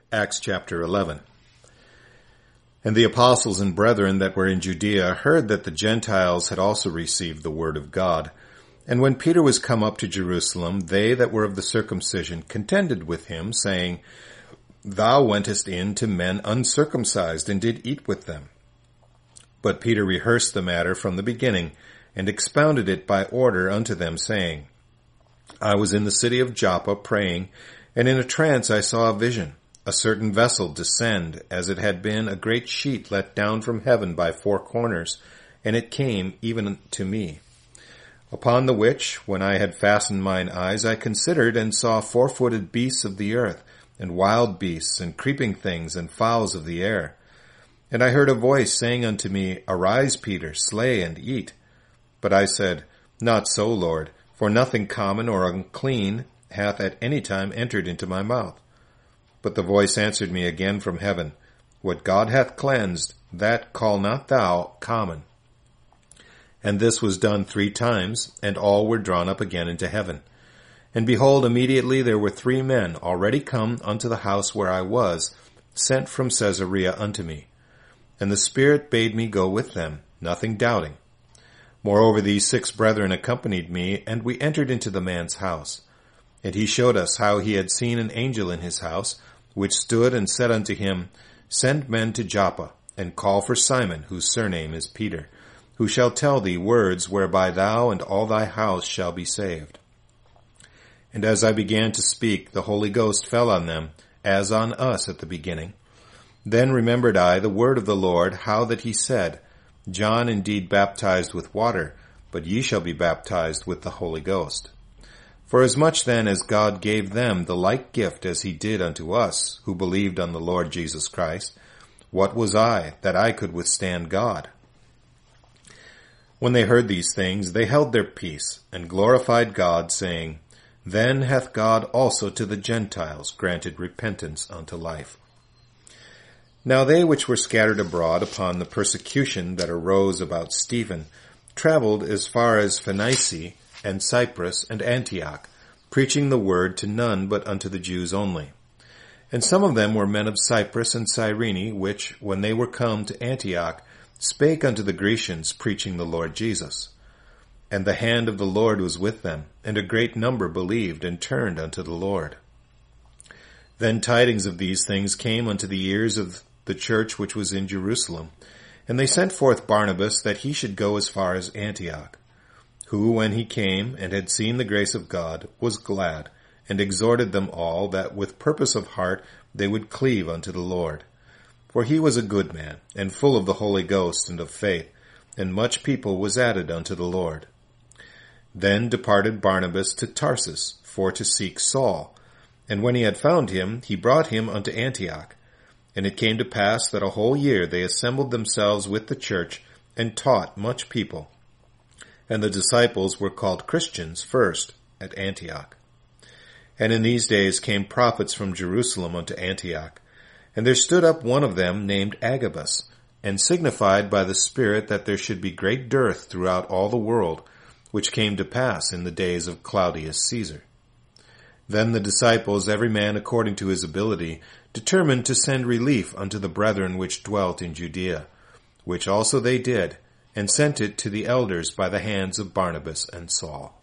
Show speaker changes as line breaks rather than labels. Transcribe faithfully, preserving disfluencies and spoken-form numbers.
Acts chapter eleven. And the apostles and brethren that were in Judea heard that the Gentiles had also received the word of God. And when Peter was come up to Jerusalem, they that were of the circumcision contended with him, saying, Thou wentest in to men uncircumcised, and did eat with them. But Peter rehearsed the matter from the beginning, and expounded it by order unto them, saying, I was in the city of Joppa praying, and in a trance I saw a vision, a certain vessel descend, as it had been a great sheet let down from heaven by four corners, and it came even to me. Upon the which, when I had fastened mine eyes, I considered, and saw four-footed beasts of the earth, and wild beasts, and creeping things, and fowls of the air. And I heard a voice saying unto me, Arise, Peter, slay and eat. But I said, Not so, Lord, for nothing common or unclean hath at any time entered into my mouth. But the voice answered me again from heaven, What God hath cleansed, that call not thou common. And this was done three times, and all were drawn up again into heaven. And behold, immediately there were three men already come unto the house where I was, sent from Caesarea unto me. And the Spirit bade me go with them, nothing doubting. Moreover, these six brethren accompanied me, and we entered into the man's house. And he showed us how he had seen an angel in his house, which stood and said unto him, Send men to Joppa, and call for Simon, whose surname is Peter, who shall tell thee words whereby thou and all thy house shall be saved. And as I began to speak, the Holy Ghost fell on them, as on us at the beginning. Then remembered I the word of the Lord, how that he said, John indeed baptized with water, but ye shall be baptized with the Holy Ghost. Forasmuch then as God gave them the like gift as he did unto us, who believed on the Lord Jesus Christ, what was I, that I could withstand God? When they heard these things, they held their peace, and glorified God, saying, Then hath God also to the Gentiles granted repentance unto life. Now they which were scattered abroad upon the persecution that arose about Stephen travelled as far as Phoenicia, and Cyprus, and Antioch, preaching the word to none but unto the Jews only. And some of them were men of Cyprus and Cyrene, which, when they were come to Antioch, spake unto the Grecians, preaching the Lord Jesus. And the hand of the Lord was with them, and a great number believed and turned unto the Lord. Then tidings of these things came unto the ears of the church which was in Jerusalem, and they sent forth Barnabas that he should go as far as Antioch, who, when he came and had seen the grace of God, was glad, and exhorted them all that with purpose of heart they would cleave unto the Lord. For he was a good man, and full of the Holy Ghost and of faith, and much people was added unto the Lord. Then departed Barnabas to Tarsus for to seek Saul, and when he had found him, he brought him unto Antioch. And it came to pass that a whole year they assembled themselves with the church, and taught much people. And the disciples were called Christians first at Antioch. And in these days came prophets from Jerusalem unto Antioch. And there stood up one of them named Agabus, and signified by the Spirit that there should be great dearth throughout all the world, which came to pass in the days of Claudius Caesar. Then the disciples, every man according to his ability, determined to send relief unto the brethren which dwelt in Judea, which also they did, and sent it to the elders by the hands of Barnabas and Saul.